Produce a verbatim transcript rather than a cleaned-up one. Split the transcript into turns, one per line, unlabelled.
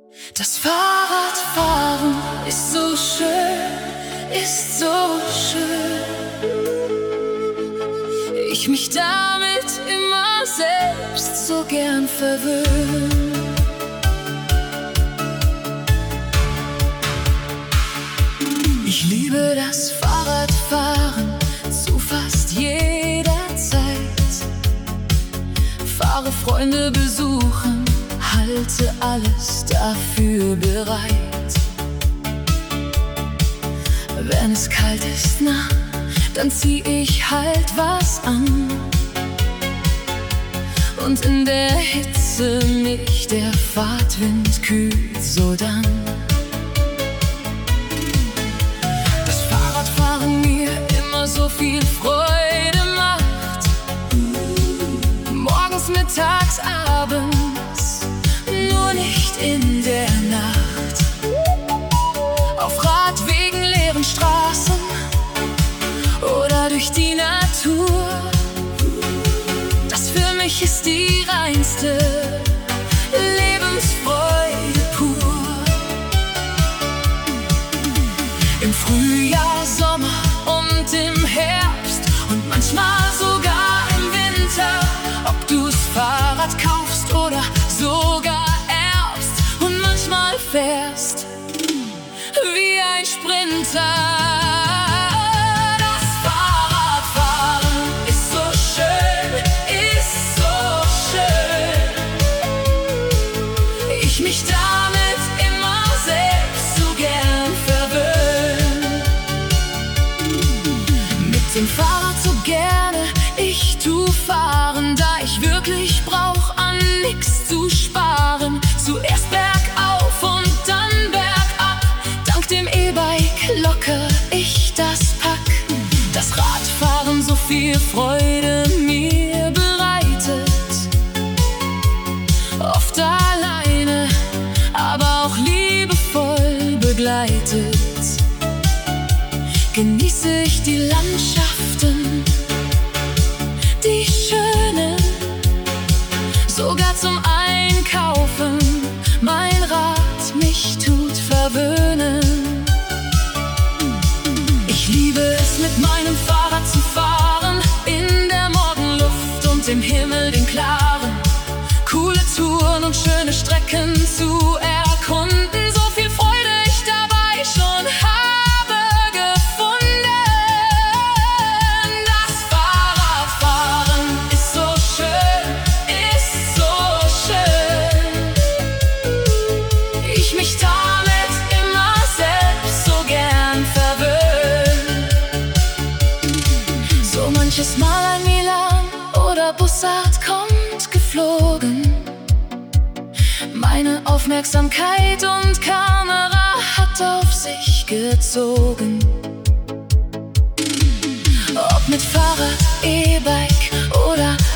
Das Fahrradfahren ist so schön, ist so schön. Ich mich damit immer selbst so gern verwöhne. Ich liebe das Fahrradfahren zu fast jeder Zeit. Fahre Freunde besuchen, halte alles dafür bereit. Wenn es kalt ist, na, dann zieh ich halt was an. Und in der Hitze mich der Fahrtwind kühlt sodann. Das Fahrradfahren mir immer so viel Freude macht. Morgens, mittags, abends, nur nicht in der Nacht. Auf Radwegen, leeren Straßen oder durch die Natur. Das für mich ist die reinste Lebensfreude pur. Im Frühjahr, Sommer und im Herbst und manchmal sogar im Winter. Ob du's Fahrrad kaufst oder sogar erbst und manchmal fährst wie ein Sprinter. Das Fahrradfahren ist so schön, ist so schön. Ich mich damit immer selbst so gern verwöhne. Mit dem Fahrrad so gerne ich tu fahren, da ich wirklich brauch, an nix zu sparen. Zuerst bergauf und dann bergab. Dank dem E-Bike locker ich das Pack. Das Radfahren so viel Freude mir bereitet. Oft alleine, aber auch liebevoll begleitet. Genieße ich die Landschaften, die schönen, sogar zum Einkaufen. Mein Rad mich tut verwöhnen. Ich liebe es, mit meinem Fahrrad zu fahren, in der Morgenluft und im Himmel den klaren. Coole Touren und schöne Strecken zu erkunden. So viel Freude ich dabei schon habe gefunden. Das Fahrradfahren ist so schön, ist so schön. Ich mich damit immer selbst so gern verwöhne. So manches Mal ein Milan oder Bussard kommt geflogen. Meine Aufmerksamkeit und Kamera hat auf sich gezogen. Ob mit Fahrrad, E-Bike oder